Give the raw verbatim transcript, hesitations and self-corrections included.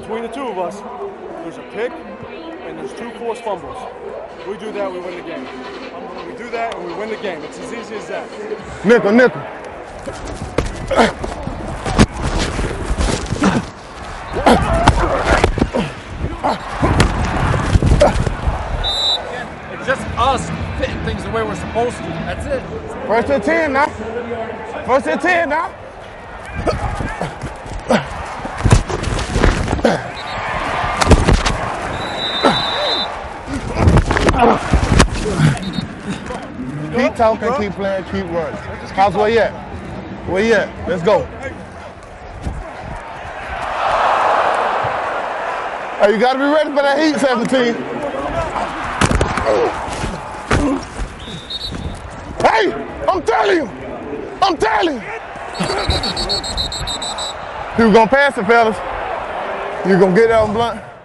between the two of us, there's a pick and there's two forced fumbles. We do that, we win the game. We do that and we win the game. It's as easy as that. Nickel, nickel. It's just us fitting things the way we're supposed to. That's it. First and ten now. First and ten now. Keep talking, keep playing, keep running. How's where you at? Where you at? Let's go. Hey, you gotta be ready for that heat, seventeen. Hey, I'm telling you. I'm telling you. You gonna pass it, fellas. You gonna get that on blunt?